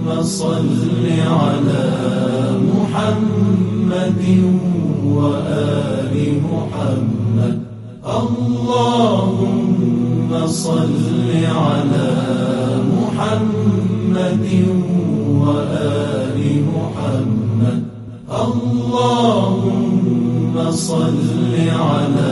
صل على محمد وآل محمد اللهم صل على محمد وآل محمد اللهم صل على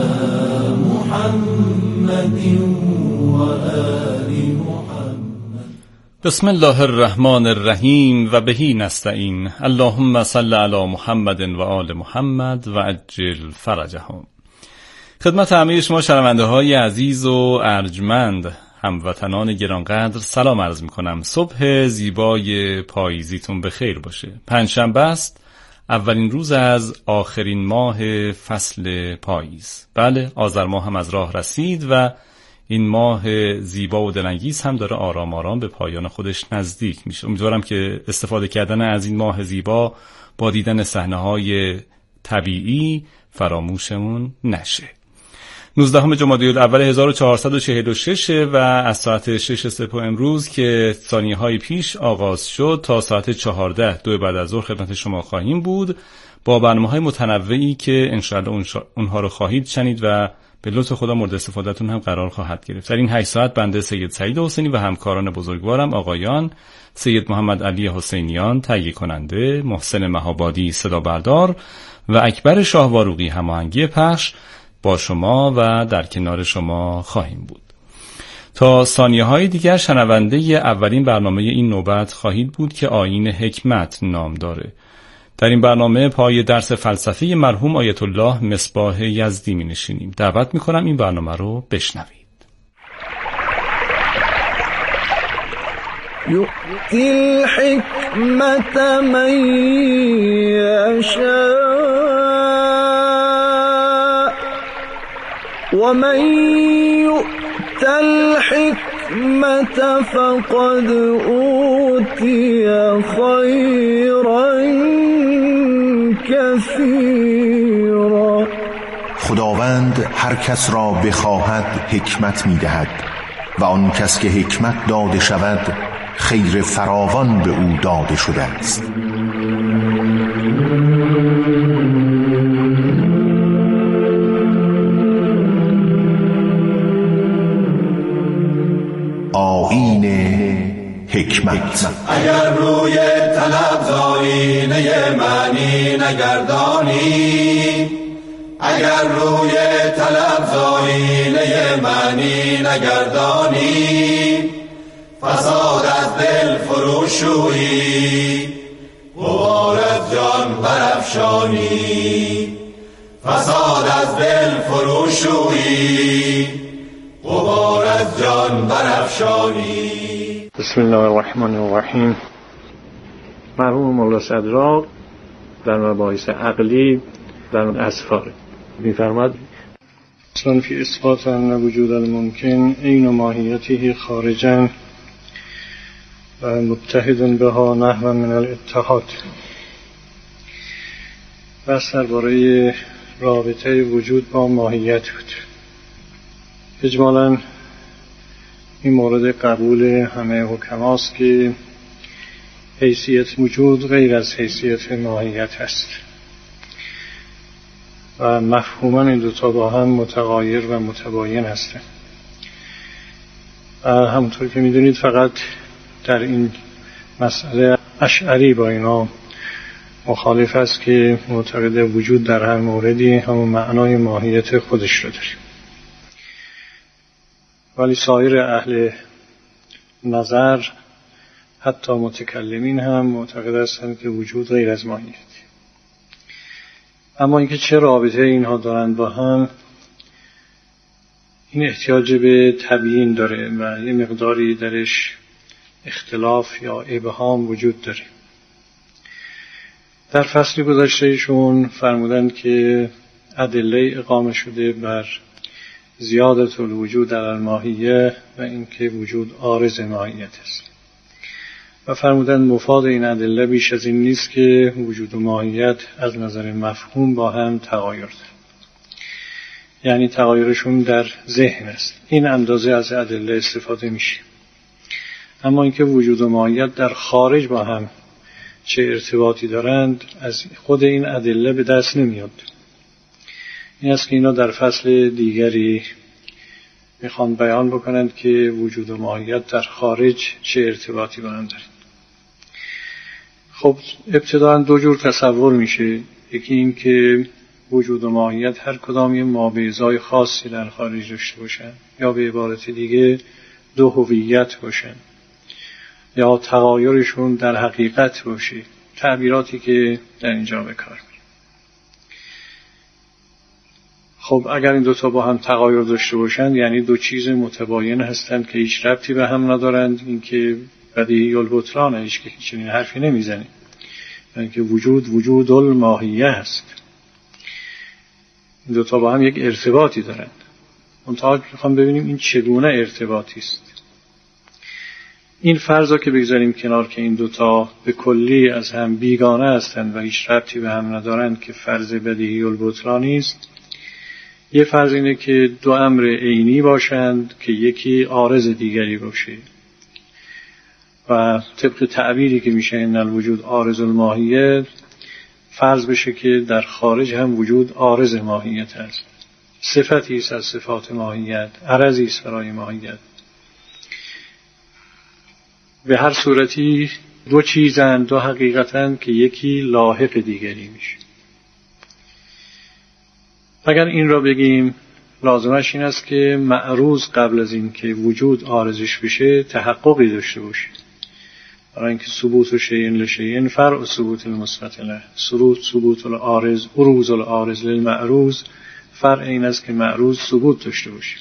محمد وآل محمد. بسم الله الرحمن الرحیم و بهی نستعین. اللهم صل علی محمد و آل محمد و عجل فرجهم. خدمت همه شما شنونده های عزیز و ارجمند، هموطنان گرانقدر سلام عرض می کنم. صبح زیبای پاییزیتون به خیر باشه. پنجشنبه است، اولین روز از آخرین ماه فصل پاییز. بله، آذر ماه هم از راه رسید و این ماه زیبا و دلانگیز هم داره آرام آرام به پایان خودش نزدیک میشه. امیدوارم که استفاده کردن از این ماه زیبا با دیدن صحنه‌های طبیعی فراموشمون نشه. 19 جمادی الاول 1446 و از ساعت 6 صبح امروز که ثانیه‌های پیش آغاز شد تا ساعت 14 دو بعد از ظهر خدمت شما خواهیم بود با برنامه‌های متنوعی که انشاءالله اونها رو خواهید شنید و به لطف خدا مورد استفادهتون هم قرار خواهد گرفت. در این 8 ساعت بنده سید سعید حسینی و همکاران بزرگوارم آقایان سید محمد علی حسینیان تهیه کننده، محسن مهابادی صدا بردار و اکبر شاهواروقی هماهنگی پخش با شما و در کنار شما خواهیم بود. تا ثانیه‌های دیگر شنونده اولین برنامه این نوبت خواهید بود که آیین حکمت نام داره. در این برنامه پای درس فلسفه مرحوم آیت الله مصباح یزدی می نشینیم. دعوت می کنم این برنامه رو بشنوید. یؤتی الحکمت من یشاء و من یؤت الحکمت فقد اوتی خیرا کثیرا. خداوند هر کس را بخواهد حکمت می‌دهد و آن کس که حکمت داده شود خیر فراوان به او داده شده است. آیین حکمت. اگر روی طلب زاینه معنی نگردانی، اگر روی طلب زاینه معنی نگردانی، فساد از دل فروشویی غبار از جان برافشانی، فساد از دل فروشویی غبار از جان برافشانی. بسم الله الرحمن الرحیم. مرحوم مولا صدراق در مباحث عقلی در اسفار می‌فرماد اصلا فی اثبات ان وجود الممکن عین ماهیته خارجا و متحد بها نحو من الاتحاد. بس درباره رابطه وجود با ماهیت بود. اجمالاً این مورد قبول همه حکماست که حیثیت وجود غیر از حیثیت ماهیت است و مفهوما این دوتا با هم متغایر و متباین هستند. همونطور که میدونید فقط در این مسئله اشعری با اینا مخالف است که معتقد وجود در هر موردی همون معنای ماهیت خودش رو داره، ولی سایر اهل نظر حتی متکلمین هم معتقد هستند که وجود غیر از ماهیت. اما اینکه چه رابطه اینها دارند با هم، این احتیاج به تبیین داره و یه مقداری درش اختلاف یا ابهام وجود داره. در فصل گذشتهشون فرمودند که ادله اقامه شده بر زیادت الوجود در الماهیه و اینکه وجود عارض ماهیت است و فرمودند مفاد این ادله بیش از این نیست که وجود و ماهیت از نظر مفهوم با هم تغایر دارند، یعنی تغایرشون در ذهن است. این اندازه از ادله استفاده میشه. اما اینکه وجود و ماهیت در خارج با هم چه ارتباطی دارند از خود این ادله به دست نمیاد. این است که اینا در فصل دیگری میخوان بیان بکنند که وجود و ماهیت در خارج چه ارتباطی با هم دارند. خب ابتداً دو جور تصور میشه. یکی این که وجود و ماهیت هر کدام یه مابعضای خاصی در خارج داشته باشن، یا به عبارت دیگه دو هویت باشن، یا تغایرشون در حقیقت باشه، تعبیراتی که در اینجا به کار میره. خب اگر این دوتا با هم تغایر داشته باشند یعنی دو چیز متباین هستند که هیچ ربطی به هم ندارند، این که بدیهی البطلانه، هیچ که چنین حرفی نمیزنه، یعنی که وجود الماهیه هست. این دوتا با هم یک ارتباطی دارند. منتها میخوام ببینیم این چگونه ارتباطی است. این فرضا که بگذاریم کنار که این دوتا به کلی از هم بیگانه هستند و هیچ ربطی به هم ندارند که فرض بدیهی البطلانی است، یه فرض اینه که دو امر عینی باشند که یکی عارض دیگری باشه و طبق تعبیری که میشه ان الوجود عارض الماهیت، فرض بشه که در خارج هم وجود عارض ماهیت هست، صفتی است از صفات ماهیت، عرضی است برای ماهیت. به هر صورتی دو چیزن، دو حقیقتن که یکی لاحق دیگری میشه. اگر این را بگیم لازمش این است که معروض قبل از این که وجود عارضش بشه تحققی داشته باشه، برای اینکه ثبوت شیء لشیء فرع ثبوت المثبت له، ثبوت العارض عروض العارض للمعروض، فرع این است که معروض ثبوت داشته باشه.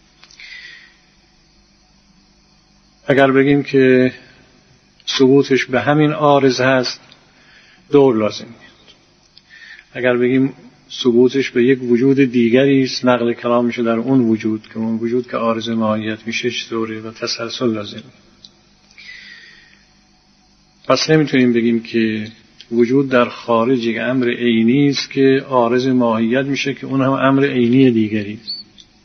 اگر بگیم که ثبوتش به همین عارض هست دور لازم میاد. اگر بگیم ثبوتش به یک وجود دیگری است، نقل کلام میشه در اون وجود که اون وجود که عارض ماهیت میشه چطوره و تسلسل لازم. پس نمیتونیم بگیم که وجود در خارج یک امر عینی است که عارض ماهیت میشه که اون هم امر عینی دیگری است.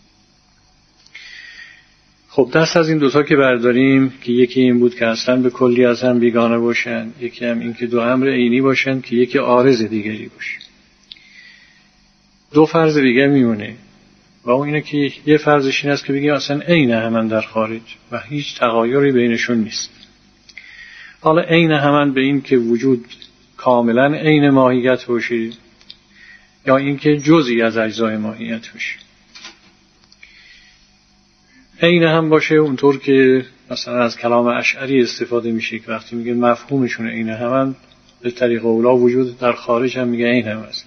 خب دست از این دوتا که برداریم که یکی این بود که اصلا به کلی از هم بیگانه باشن، یکی هم این که دو امر عینی باشن که یکی عارض دیگری باشه. دو فرض دیگه میمونه و اون اینه که یه فرضش این است که بگیم اصلا عین همان در خارج و هیچ تغایری بینشون نیست. حالا عین همان به این که وجود کاملا عین ماهیت باشه یا این که جزئی از اجزای ماهیت باشه. عین هم باشه اونطور که مثلا از کلام اشعری استفاده میشه که وقتی میگه مفهومشون عین همان، به طریق اولا وجود در خارج هم میگه عین هم است.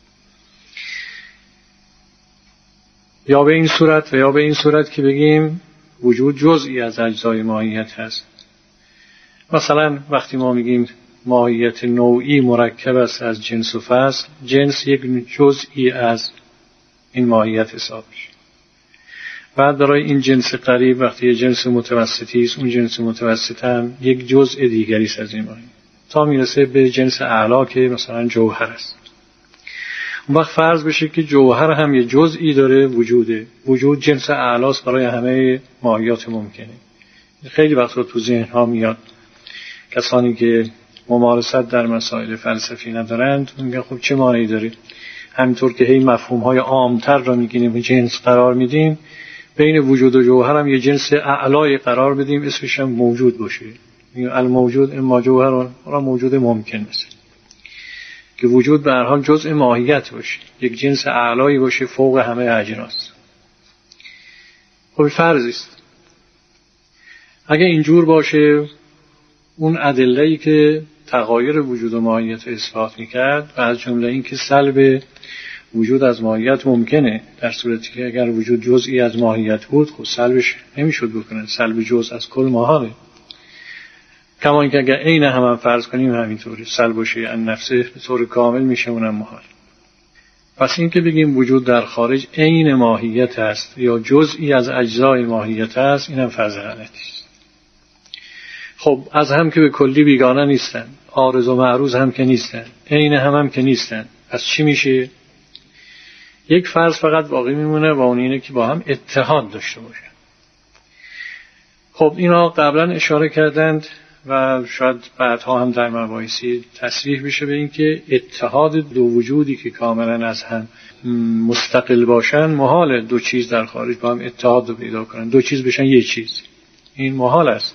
یا به این صورت و یا به این صورت که بگیم وجود جزئی از اجزای ماهیت هست. مثلا وقتی ما میگیم ماهیت نوعی مرکب است از جنس و فصل، جنس یک جزئی از این ماهیت حساب میشه. بعد برای این جنس قریب وقتی یه جنس متوسطی است، اون جنس متوسط هم یک جزء دیگری است از این ماهیت، تا میرسه به جنس اعلا که مثلا جوهر است. اون وقت فرض بشه که جوهر هم یه جزئی داره، وجود جنس اعلاست برای همه ماهیات ممکنه. خیلی وقتا تو ذهن ها میاد کسانی که ممارست در مسائل فلسفی ندارند میگن خب چه مانعی داره، همینطور که هی مفهوم های عامتر را میگیریم جنس قرار میدیم، بین وجود و جوهر هم یه جنس اعلای قرار بدیم اسمش هم موجود باشه. الموجود اما جوهر را موجود ممکن است که وجود به هر حال جزء ماهیت باشه، یک جنس اعلایی باشه فوق همه اجناس. خب فرضی است. اگه اینجور باشه اون ادله‌ای که تغایر وجود و ماهیت رو اثبات میکرد و از جمله این که سلب وجود از ماهیت ممکنه، در صورتی که اگر وجود جزئی از ماهیت بود خب سلبش نمیشد بکنه، سلب جزء از کل محاله. کما اینکه اگر عین هم فرض کنیم همینطوری سلب شه ان نفسه به طور کامل میشه اونم محال. پس این که بگیم وجود در خارج عین ماهیت است یا جزئی از اجزای ماهیت است، اینم فرض غلطی است. خب از هم که به کلی بیگانه نیستن، عارض و معروض هم که نیستن، عین هم که نیستن، پس چی میشه؟ یک فرض فقط باقی میمونه و اون اینه که با هم اتحاد داشته باشن. خب اینا قبلا اشاره کردند و شاید بعدها هم در مباحثی تصریح بشه به این که اتحاد دو وجودی که کاملا از هم مستقل باشن محال دو چیز در خارج با هم اتحاد رو پیدا کنن، دو چیز بشن یک چیز، این محال است.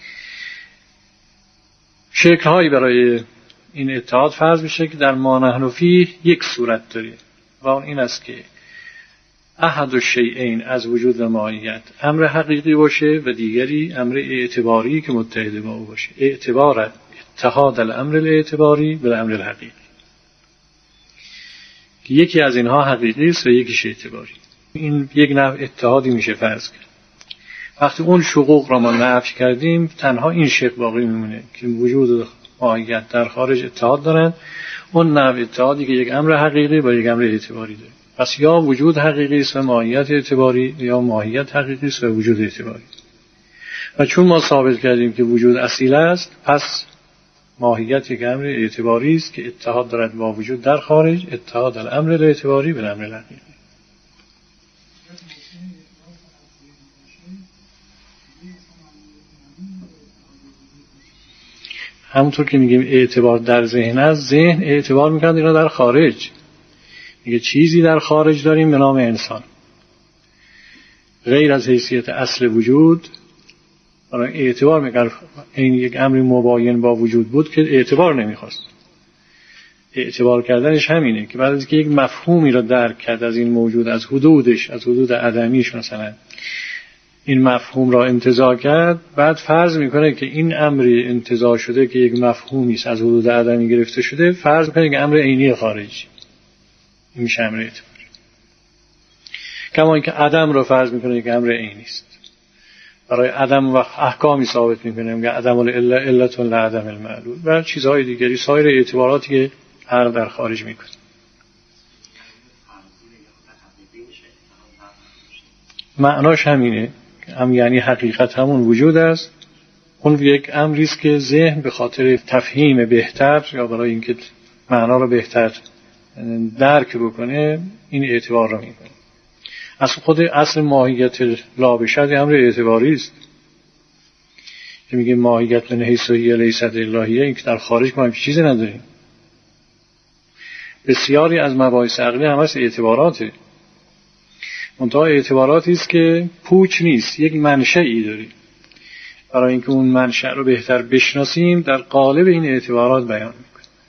شکل‌هایی برای این اتحاد فرض میشه که در ما نحن فیه یک صورت داره و اون این است که احد الشیئین از وجود و ماهیت امر حقیقی باشه و دیگری امر اعتباری که متحد با او باشه. اعتبار اتحاد الامر الاعتباری به امر الحقیقی، که یکی از اینها حقیقی است و یکیش اعتباری. این یک نوع اتحادی میشه فرض کرد. وقتی اون شقوق را ما نفی کردیم تنها این شق باقی میمونه که وجود و ماهیت در خارج اتحاد دارند. اون نوع اتحادی که یک امر حقیقی با یک امر اعتباری داره. پس یا وجود حقیقی است و ماهیت اعتباری یا ماهیت حقیقی است و وجود اعتباری. و چون ما ثابت کردیم که وجود اصیل است، پس ماهیت یک امر اعتباری است که اتحاد دارد با وجود در خارج، اتحاد الامر الاعتباری به امر الحقیقی. همونطور که میگیم اعتبار در ذهن است، ذهن اعتبار میکنه اینا در خارج. میگه چیزی در خارج داریم به نام انسان، غیر از حیثیت اصل وجود. برای اعتبار میکنه این یک امر مباین با وجود بود که اعتبار نمیخواست. اعتبار کردنش همینه که بعد از که یک مفهومی را درک کرد از این موجود، از حدودش، از حدود عدمیش مثلا این مفهوم را انتزاع کرد، بعد فرض میکنه که این امری انتزاع شده که یک مفهومی است از حدود عدمی گرفته شده، فرض میکنه که امر عینی خارجی، این میشه امر اعتباری. کما اینکه عدم را فرض میکنه که امر عینی است. برای عدم و احکامی ثابت میکنه که عدم علت لعدم المعلول و چیزهای دیگری، سایر اعتباراتی که عقل در خارج میکنه. معناش همینه، هم یعنی حقیقت همون وجود است. اون یک امری است که ذهن به خاطر تفهیم بهتر یا برای اینکه معنا رو بهتر درک بکنه این اعتبار رو میکنه. از خود اصل ماهیت لابشد امر اعتباری است که میگه ماهیت من حیث هی لیست الهیه، این که در خارج ما هیچ چیزی نداریم. بسیاری از مباحث عقلی هم از اعتباراته، منتها اعتباراتی است که پوچ نیست، یک منشأی داره. برای اینکه اون منشأ رو بهتر بشناسیم در قالب این اعتبارات بیان میکنه.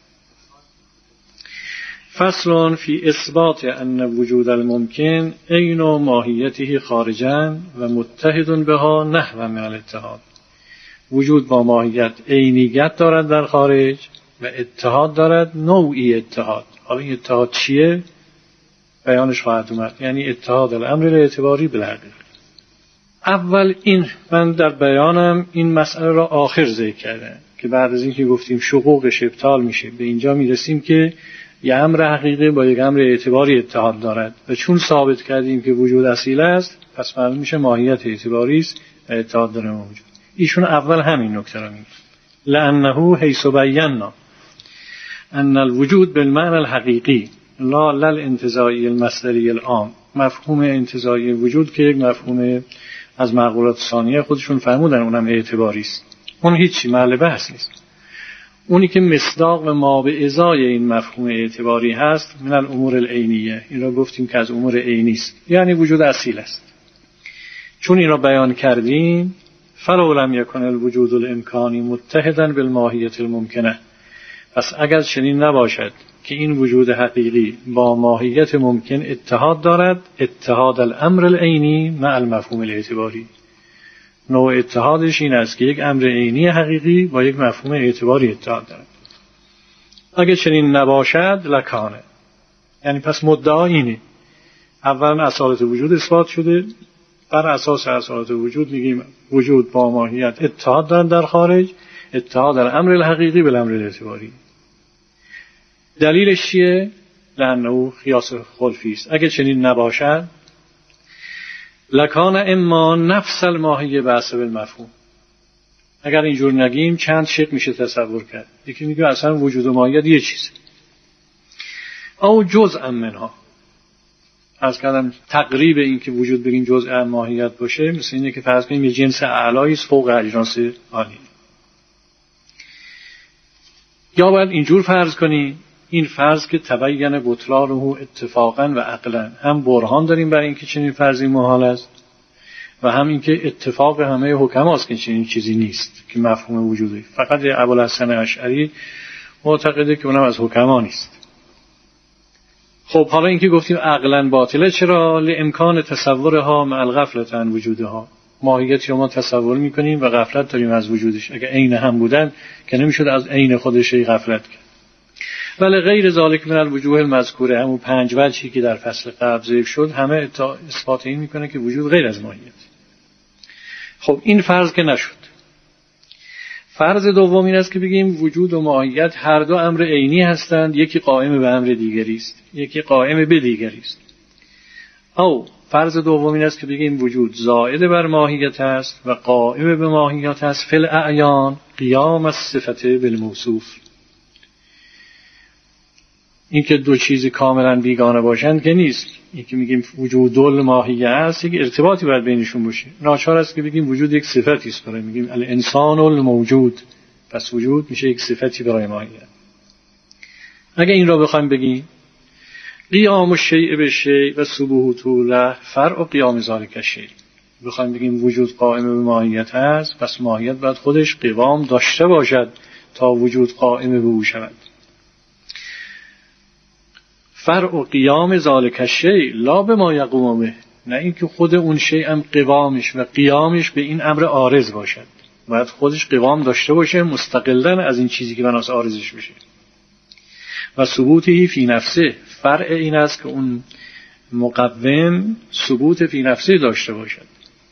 فصل فی اثبات ان وجود الممکن عین ماهیته خارجا و متحد بها نحو من الاتحاد. وجود با ماهیت عینیت دارد در خارج و اتحاد دارد نوعی اتحاد. حالا این اتحاد چیه؟ بیانش خواهد اومد. یعنی اتحاد الامر الاعتباری بالحقیقه. اول این من در بیانم این مسئله را آخر ذکر کردم که بعد از این که گفتیم شقوقش ابطال میشه، به اینجا میرسیم که یه امر حقیقی با یک امر اعتباری اتحاد دارد و چون ثابت کردیم که وجود اصیل است، پس معلوم میشه ماهیت اعتباری است و اتحاد داره با وجود. ایشون اول همین نکته را میگه، لانه حیث بینا ان الوجود بالمعنى الحقیقی لا للانتزاعی المصدری العام. مفهوم انتزاعی وجود که یک مفهوم از معقولات ثانیه خودشون فرمودن، اونم اعتباری است. اون هیچی محل بحث نیست. اونی که مصداق و ما به ازای این مفهوم اعتباری هست من الامور العینیه، این را گفتیم که از امور عینی است، یعنی وجود اصیل است. چون این را بیان کردیم فلو لم یکن الوجود الامکانی متحدا بالماهیت الممکنه، پس اگر چنین نباشد که این وجود حقیقی با ماهیت ممکن اتحاد دارد، اتحاد الامر العینی مع المفهوم الاعتباری. نوع اتحادش این است که یک امر عینی حقیقی با یک مفهوم اعتباری اتحاد دارد. اگر چنین نباشد لکانه، یعنی پس مدعا اینه اولا اصالت وجود اثبات شده، بر اساس اصالت وجود میگیم وجود با ماهیت اتحاد دارد در خارج، اتحاد الامر الحقیقی بالامر الاعتباری. دلیلش چیه؟ لانه قیاس خلفی است. اگر چنین نباشد لکان اما نفس الماهیه به حسب المفهوم. اگر اینجور نگیم چند شکل میشه تصور کرد. یکی میگه اصلا وجود و ماهیت یه چیزه، او جزء منها، فرض کردم تقریب این که وجود بگیم جزء ماهیت باشه مثل اینه که فرض کنیم یه جنس اعلایی است فوق اجناس عالی. یا باید اینجور فرض کنیم، این فرض که تبین بطلانه اتفاقا و عقلا، هم برهان داریم برای اینکه چنین فرضی محال است و هم اینکه اتفاق همه حکماست که چنین چیزی نیست که مفهوم وجودی. فقط ابوالحسن اشعری معتقده که اونم از حکما نیست. خب حالا اینکه گفتیم عقلا باطله، چرا؟ لامکان تصورها مع الغفلة عن وجودها. ماهیتی رو ما تصور میکنیم و غفلت داریم از وجودش. اگه عین هم بودن که نمیشد از عین خودش غفلت کرد. ولی غیر ذالک من الوجوه المذکوره، همون 5 وجهی که در فصل قبل ذکر شد همه اثبات این میکنه که وجود غیر از ماهیت. خب این فرض که نشد. فرض دوم این است که بگیم وجود و ماهیت هر دو امر عینی هستند، یکی قائم به امر دیگری است، یکی قائم به دیگری است. او فرض دوم این است که بگیم وجود زائد بر ماهیت است و قائم به ماهیت است فی الاعیان قیام الصفت بالموصوف. این که دو چیز کاملا بیگانه باشند که نیست. این که میگیم وجود الماهیه است، یک ارتباطی باید بینشون باشه. ناچار است که بگیم وجود یک صفتی است. برای میگیم الانسان الموجود، پس وجود میشه یک صفتی برای ماهیت. اگه این را بخوایم بگیم قیام الشیء بالشیء و ثبوت له فرع قیام ذالک الشیء، بخوایم بگیم وجود قائم به ماهیت است، پس ماهیت باید خودش قوام داشته باشد تا وجود قائم به او شود. فرع قیام ذالک الشیء لا بما یقوم به، نه اینکه خود اون شیء هم قوامش و قیامش به این امر عارض باشد، باید خودش قوام داشته باشه مستقلاً از این چیزی که بناس عارضش بشه. و ثبوتی فی نفسه، فرع این است که اون مقوم ثبوت فی نفسه داشته باشد.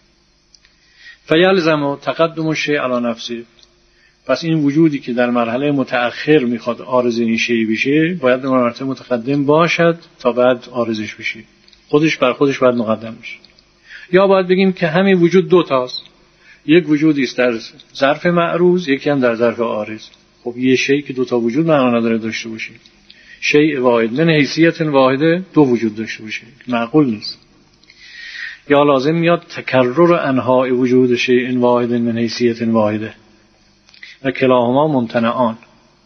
فیلزم تقدم الشیء علی نفسه، پس این وجودی که در مرحله متأخر میخواد عارض این شیء بشه باید در مرحله متقدم باشد تا بعد عارضش بشه، خودش بر خودش باید مقدم بشه. یا باید بگیم که همین وجود دو تاست، یک وجودی است در ظرف معروض، یکی هم در ظرف عارض. خب یه شیء که دو تا وجود معنا نداره داشته باشه، شیء واحد من حیثیت واحده دو وجود داشته باشه، معقول نیست. یا لازم میاد تکرر انواع وجود شیء واحد من حیثیت واحده و کلاهما ممتنعان.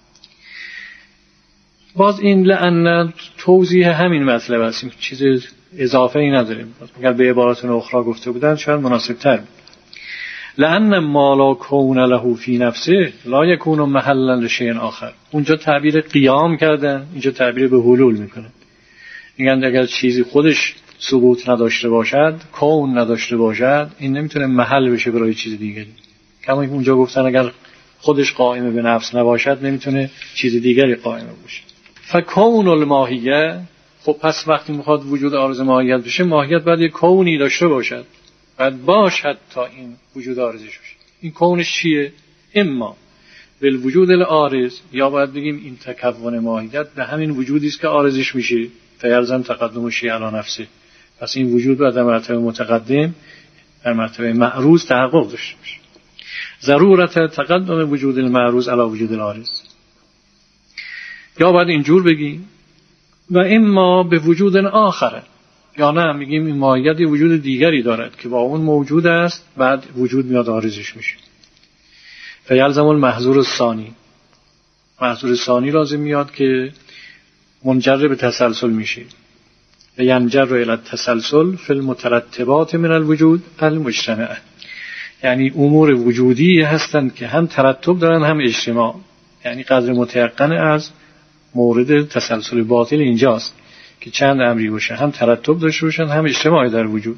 باز این لأن توضیح همین مطلب است، چیز اضافه ای نداریم. اگر به عبارت اخرى گفته بودن شاید مناسب تر بود. لأن ما لا کون له فی نفسه لا یکون محلا لشیء آخر. اونجا تعبیر قیام کردن، اینجا تعبیر به حلول میکنن. میگن اگر چیزی خودش ثبوت نداشته باشد، کون نداشته باشد، این نمیتونه محل بشه برای چیز دیگری. کما اونجا گفتن اگر خودش قائم به نفس نباشد نمیتونه چیز دیگری قائم باشه. فکون الماهیه، خب پس وقتی میخواد وجود عارض ماهیت بشه، ماهیت باید یک کونی داشته باشد، باید باشد تا این وجود عارضش بشه. این کونش چیه؟ اما بالوجود العارض، یا باید بگیم این تکون ماهیت به همین وجودی است که عارضش میشه، فیلزم تقدم الشیء علی نفسه. پس این وجود باید در مرتبه متقدم در مرتبه معروض تحقق داشته باشه. ضرورت تقدم وجود المعروض علی وجود العارض. یا باید اینجور بگیم و اما به وجود آخره، یا نه میگیم این ماهیت یه وجود دیگری دارد که با اون موجود است، بعد وجود میاد عارضش میشه. فیلزم المحظور الثانی، محظور الثانی لازم میاد که منجر به تسلسل میشه و ینجر الی التسلسل فی المترتبات من الوجود المجتمعه، یعنی امور وجودی هستند که هم ترتب دارن هم اجتماع، یعنی قدر متيقن از مورد تسلسل باطل اینجاست که چند امری باشه، هم ترتب داشته باشن هم اجتماعی در وجود.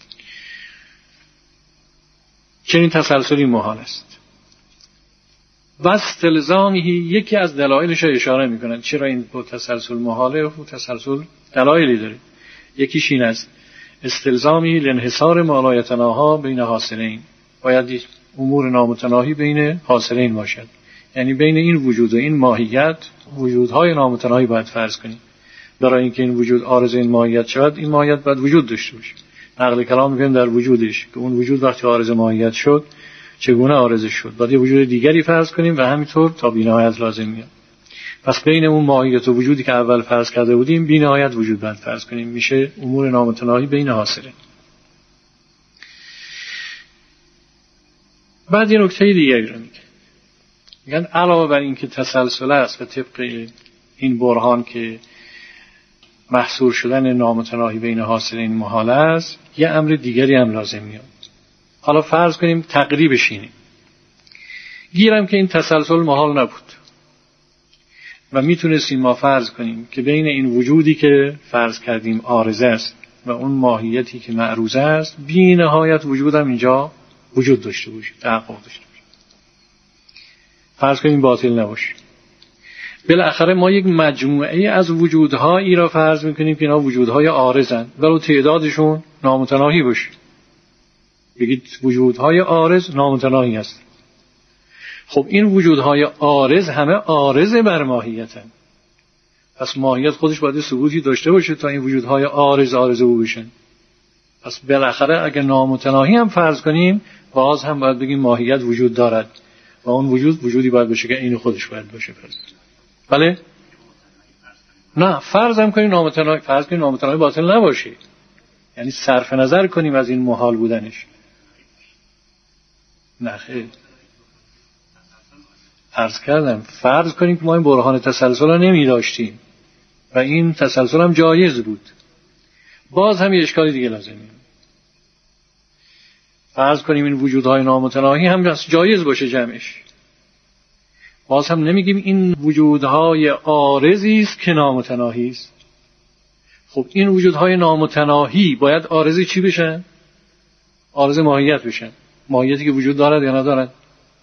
چنین تسلسلی محال است. و استلزامی یکی از دلایلش اشاره میکنن چرا این تسلسل محاله و تسلسل دلایلی داره. یکیش این است استلزامی لانحصار ما لا یتناها بین حاصلین، باید امور نامتناهی بین حاصلین باشد، یعنی بین این وجود و این ماهیت وجودهای نامتناهی باید فرض کنیم. برای اینکه این وجود عارض این ماهیت شود، این ماهیت باید وجود داشته باشه. نقل کلام میگن در وجودش که اون وجود وقتی عارض ماهیت شد چگونه عارض شد، باید یه وجود دیگری فرض کنیم و همینطور تا بی‌نهایت لازم میاد. پس بین اون ماهیت و وجودی که اول فرض کرده بودیم بی نهایت وجود باید فرض کنیم، میشه امور نامتناهی بین حاصله. بعد یه نکته دیگری رو میگن علاوه بر این که تسلسل است و طبق این برهان که محصور شدن نامتناهی بین حاصلین محال است، یه امر دیگری هم لازم میاد. حالا فرض کنیم تقریبش اینه، گیرم که این تسلسل محال نبود و میتونستیم ما فرض کنیم که بین این وجودی که فرض کردیم عارضه است و اون ماهیتی که معروضه است بی نهایت وجودم اینجا وجود داشته باشه، تحقق داشته باشه. فرض کنیم باطل نباشه. بالاخره ما یک مجموعه از وجودهایی را فرض میکنیم که اینا وجودهای عارضن ولو تعدادشون نامتناهی باشه. بگید وجودهای عارض نامتناهی هست. خب این وجودهای عارض همه عارض بر ماهیتن. پس ماهیت خودش باید ثبوتی داشته باشه تا این وجودهای عارض او بشن. پس بالاخره اگه نامتناهی هم فرض کنیم باز هم باید بگیم ماهیت وجود دارد و اون وجودی باید باشه که این خودش باید باشه. بله؟ نه، فرض هم کنیم نامتناهی، فرض کنیم نامتناهی باطل نباشه، یعنی صرف نظر کنیم از این محال بودنش. نه خیر، عرض کردم فرض کنیم که ما این برهان تسلسل رو نمی داشتیم و این تسلسل هم جایز بود، باز هم یه اشکالی دیگه لازمه. فرض کنیم این وجودهای نامتناهی هم جایز باشه جمعش، باز هم نمیگیم این وجودهای عارضی است که نامتناهی است. خب این وجودهای نامتناهی باید عارضی چی بشن؟ عارض ماهیت بشن. ماهیتی که وجود دارد یا ندارد.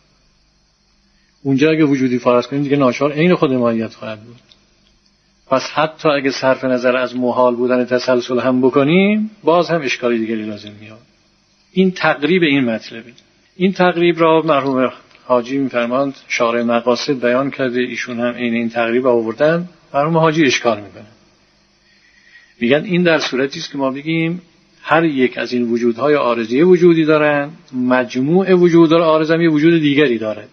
اونجا اگه وجودی فرض کنیم دیگه ناچار عین خود ماهیت خواهد بود. پس حتی اگه صرف نظر از محال بودن تسلسل هم بکنیم باز هم اشکالی دیگری لازم میاد. این تقریب این مطلبه. این تقریب را مرحوم حاجی میفرماند شارح مقاصد بیان کرده، ایشون هم این تقریب آوردن. مرحوم حاجی اشکال میکنه، میگن این در صورتی است که ما بگیم هر یک از این وجودهای عارضی وجودی دارن، مجموع وجودهای عارض هم یه وجود دیگری دارد.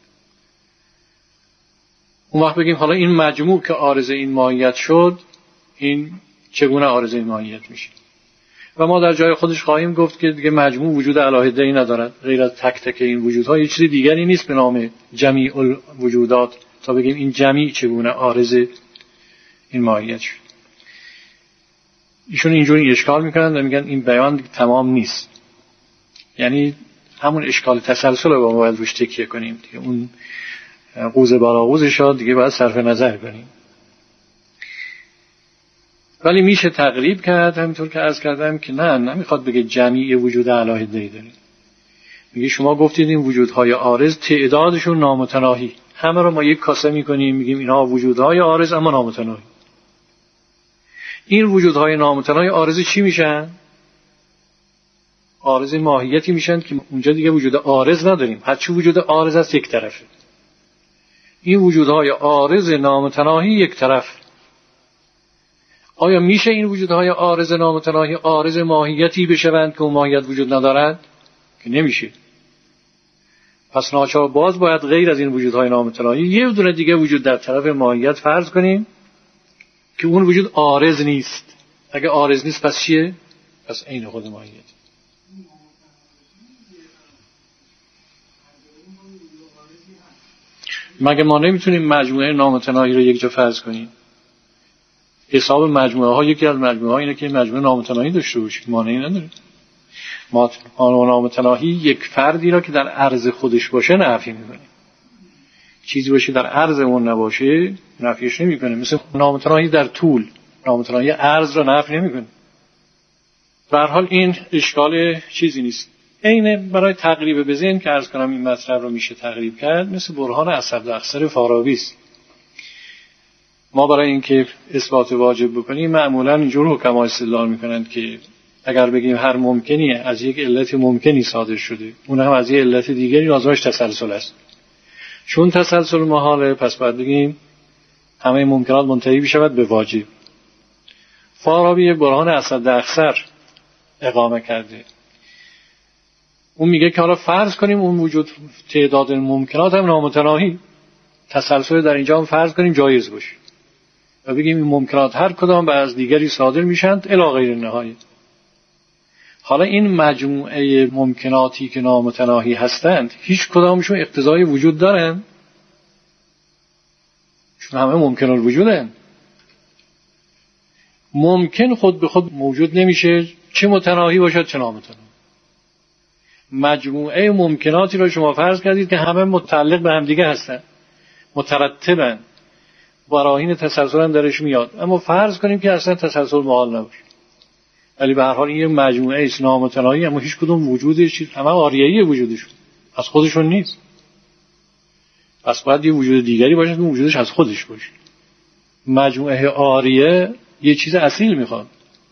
اون وقت بگیم حالا این مجموع که عارض این ماهیت شد، این چگونه عارض این ماهیت میشه؟ و ما در جای خودش خواهیم گفت که دیگه مجموع وجود علاهده‌ای ندارد، غیر از تک تک این وجودها یه چیز دیگری نیست به نام جمیع الوجودات تا بگیم این جمیع چگونه عارض این ماهیت شد. ایشون اینجوری اشکال میکنن و میگن این بیان تمام نیست، یعنی همون اشکال تسلسل رو باید روش تکیه کنیم دیگه. اون قوز بالاقوزش ها دیگه باید صرف نظر کنیم. ولی میشه تقریب کرد، همینطور که عرض کردم که نه، نمیخواد بگه جمیع وجود علاهده‌ای داریم. میگه شما گفتید این وجودهای عارض تعدادشون نامتناهی، همه رو ما یک کاسه میکنیم میگیم اینها وجودهای عارض اما نامتناهی. این وجودهای نامتناهی عارض چی میشن؟ عارض ماهیتی میشن که اونجا دیگه وجود عارض نداریم، هرچی وجود عارض از یک طرفه. این وجودهای عارض نامتناهی یک طرف. آیا میشه این وجودهای عارض نامتناهی عارض ماهیتی بشوند که اون ماهیت وجود ندارد؟ که نمیشه. پس ناچار باز باید غیر از این وجودهای نامتناهی یه دونه دیگه وجود در طرف ماهیت فرض کنیم که اون وجود عارض نیست. اگه عارض نیست پس چیه؟ پس عین خود ماهیت. مگه ما نمیتونیم مجموعه نامتناهی رو یک جا فرض کنیم؟ حساب مجموعه ها یکی از مجموعه ها اینه که مجموعه نامتناهی داشته باشید، مانعی نداره. ما نامتناهی یک فردی را که در عرض خودش باشه نفی میکنه. چیزی باشه در عرض اون نباشه نفیش نمیکنه. مثل نامتناهی در طول، نامتناهی عرض را نفی نمیکنه. به هر حال این اشکال چیزی نیست. اینه برای تقریب به ذهن که عرض کنم این مطلب رو میشه تقریب کرد، مثل برهان اسداخسر فارابی است. ما برای اینکه اثبات واجب بکنیم معمولا اینجور حکما استدلال میکنند که اگر بگیم هر ممکنی از یک علت ممکنی صادر شده، اون هم از یک علت دیگری لازمش تسلسل است. چون تسلسل محاله پس باید بگیم همه ممکنات منتهی بشود به واجب. فارابی برهان اسداخسر اقامه کرده. اون میگه که حالا فرض کنیم اون وجود تعداد ممکنات هم نامتناهی، تسلسل در اینجا هم فرض کنیم جایز باشه و بگیم این ممکنات هر کدام به از دیگری صادر میشند الی غیر نهایه. حالا این مجموعه ممکناتی که نامتناهی هستند هیچ کدامشون اقتضای وجود دارن؟ چون همه ممکن الوجودن. ممکن خود به خود موجود نمیشه، چه متناهی باشد چه نامتناهی. مجموعه ممکناتی رو شما فرض کردید که همه متعلق به هم دیگه هستن، مترتبن، براهین تسلسل هم درش میاد. اما فرض کنیم که اصلا تسلسل محال نباشه، ولی به هر حال این یه مجموعه است نامتناهی، اما هیچ کدوم وجودش همه آریایی وجودشون از خودشون نیست. پس باید یه وجود دیگری باشه که وجودش از خودش باشه. مجموعه آریه یه چیز اصیل میخواد.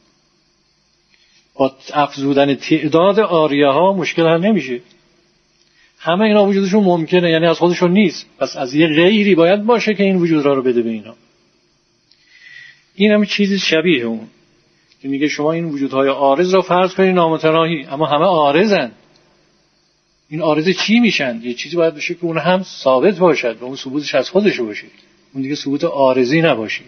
با افزودن تعداد آریه ها مشکل حل نمیشه. همه اینا وجودشون ممکنه، یعنی از خودشون نیست. پس از یه غیری باید باشه که این وجود رو بده به اینا. این هم چیزی شبیه اون که میگه شما این وجودهای عارض رو فرض کنید نامتناهی، اما همه عارضن. این عارض چی میشن؟ یه چیزی باید بشه که اون هم ثابت باشد و اون ثبوتش از خودش باشه، اون دیگه ثبوت عارضی نباشه.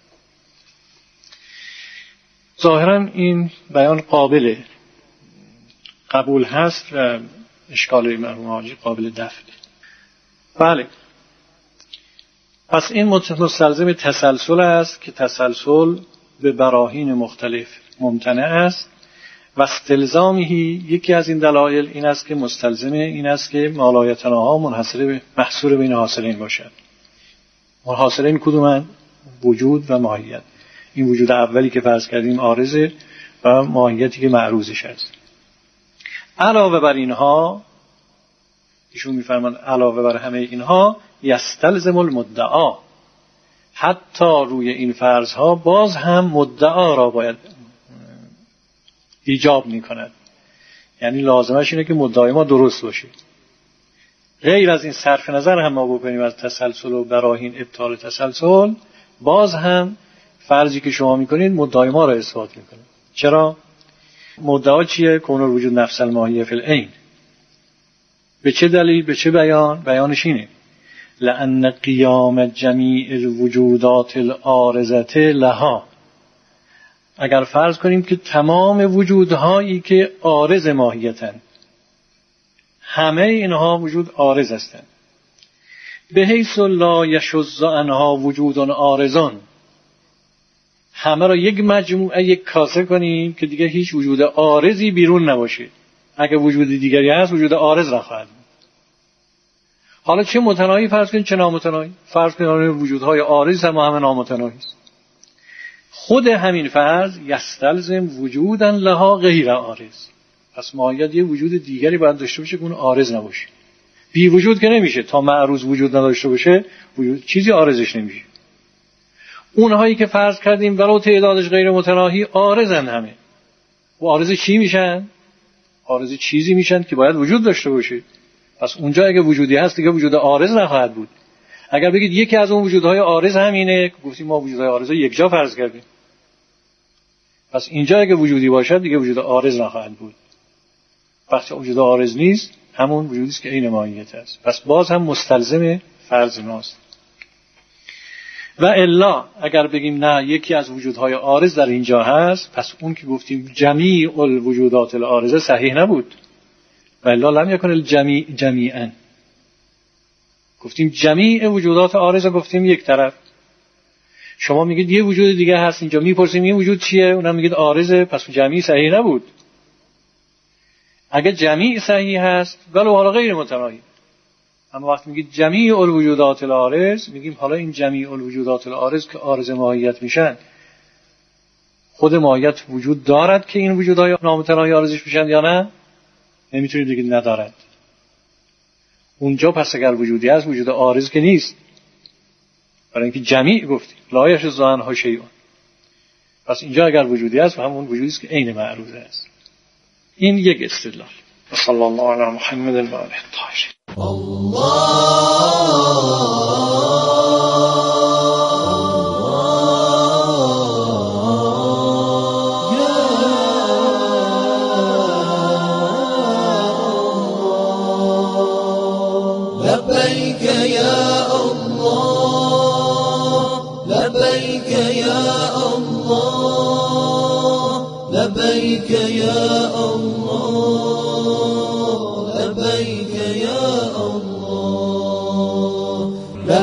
ظاهرا این بیان قابل قبول هست و اشکال مرحوم حاجی قابل دفعه. بله، پس این مستلزم تسلسل است که تسلسل به براهین مختلف ممتنع است و استلزامهی یکی از این دلایل این است که مستلزم این است که مالایتناها منحصر به محصور بین حاصلین باشد. حاصلین کدومن؟ وجود و ماهیت. این وجود اولی که فرض کردیم عارضه و ماهیتی که معروضش است. علاوه بر اینها، ایشون میفرماند علاوه بر همه اینها یستلزم المدعا، حتی روی این فرضها باز هم مدعا را باید ایجاب میکند. یعنی لازمش اینه که مدعای ما درست باشه. غیر از این صرف نظر هم ما بکنیم از تسلسل و براهین ابطال تسلسل، باز هم فرضی که شما میکنید مدعای ما را اثبات میکنه. چرا؟ مدعا چیه؟ کون الوجود نفس الماهیه فی العین. به چه دلیل؟ به چه بیان؟ بیانش اینه لأن قیام جمیع الوجودات العارضه لها. اگر فرض کنیم که تمام وجودهایی که عارض ماهیتن، همه اینها وجود عارض هستند، به حیث لا یشذ عنها وجود عارضان، همه را یک مجموعه یک کاسه کنیم که دیگه هیچ وجود عارضی بیرون نباشه. اگه وجود دیگری هست وجود عارض نخواهد بود. حالا چه متناهی فرض کنیم چه نامتناهی. فرض کنیم وجودهای عارض هم همه نامتناهی است. خود همین فرض یستلزم وجودا لها غیر عارض. پس ماهیت یه وجود دیگری باید داشته باشه که اون عارض نباشه. بی وجود که نمیشه. تا معروض وجود نداشته باشه وجود چیزی عارضش نمیشه. اونهایی که فرض کردیم ولو تعدادش غیر متناهی عارضن همه. و عارض چی میشن؟ عارض چیزی میشن که باید وجود داشته باشه. پس اونجا اگه وجودی هست دیگه وجود عارض نخواهد بود. اگر بگید یکی از اون وجودهای عارض همینه، گفتیم ما وجودهای عارض یک جا فرض کردیم، پس اینجا اگه وجودی باشد دیگه وجود عارض نخواهد بود. پس وجود عارض نیست، همون وجودی است که عین ماهیت است. پس باز هم مستلزم فرض ماست. و الا اگر بگیم نه یکی از وجودهای عارض در اینجا هست، پس اون که گفتیم جمیع الوجودات العارضه صحیح نبود. و الا لم یکن الجمیع جمیعا. گفتیم جمیع وجودات عارضه، گفتیم یک طرف. شما میگید یه وجود دیگه هست اینجا، میپرسیم این وجود چیه؟ اونم میگید عارضه، پس جمیع صحیح نبود. اگه جمیع صحیح هست ولو حالا غیر متناهی. اما وقتی میگید جمیع الوجودات العارض، میگیم حالا این جمیع الوجودات العارض که عارض ماهیت میشن، خود ماهیت وجود دارد که این وجودهای نامتناهی عارضش میشن یا نه؟ نمیتونید بگید ندارد. اونجا پس اگر وجودی هست وجود عارض که نیست، برای اینکه جمیع گفتیم لا یشذ عنها شیء. پس اینجا اگر وجودی هست همون وجودی است که عین معروض است. این یک استدلال. صلی الله علی محمد و آله الطاهرین. لبيك يا الله إليك يا الله.